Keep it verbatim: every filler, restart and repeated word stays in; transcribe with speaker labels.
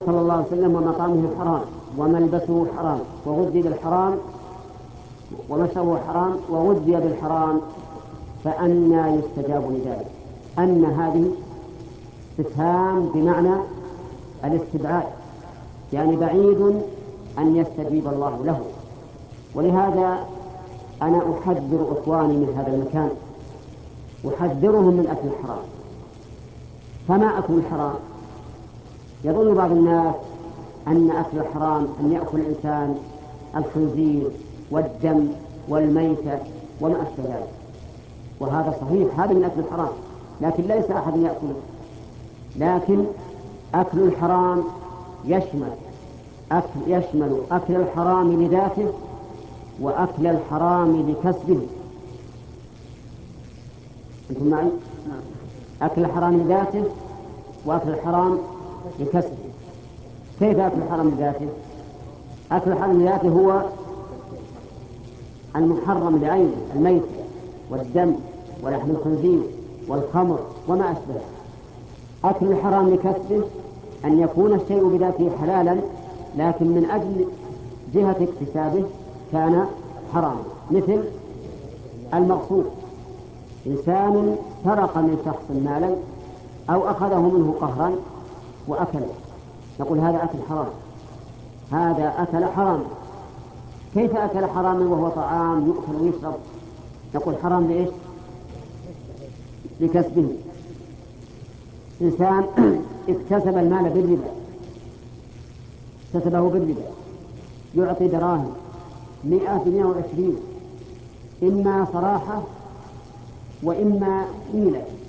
Speaker 1: صلى الله عليه وسلم ومطعمه حرام وملبسه حرام وغذي بالحرام ومشربه حرام وغذي بالحرام، فأنى يستجاب لذلك؟ أن هذه استفهام بمعنى الاستبعاد، يعني بعيد أن يستجيب الله له. ولهذا أنا أحذر إخواني من هذا المكان، أحذرهم من أكل الحرام. فما أكل الحرام؟ يظن بعض الناس أن أكل الحرام أن يأكل الإنسان الخنزير والدم والميتة وما أشبه ذلك، وهذا صحيح، هذا من أكل الحرام، لكن ليس أحد يأكله. لكن أكل الحرام يشمل أكل, يشمل أكل الحرام لذاته وأكل الحرام لكسبه. أنتم معي؟ أكل الحرام لذاته وأكل الحرام لكسبه. كيف أكل الحرام لذاته؟ أكل الحرام لذاته هو المحرم لعينه، الميت والدم ولحم الخنزير والخمر وما أشبه. أكل الحرام لكسبه أن يكون الشيء بذاته حلالا، لكن من أجل جهة اكتسابه كان حراما، مثل المغصوب، إنسان سرق من شخص مالا أو أخذه منه قهرا وأكله، نقول هذا أكل حرام، هذا أكل حرام. كيف أكل حراما وهو طعام يؤكل ويشرب؟ نقول حرام لإيش؟ لكسبه. إنسان اكتسب المال بالربا، اكتسبه بالربا، يعطي دراهم مئة بمئة وعشرين، إما صراحة وإما حيلة،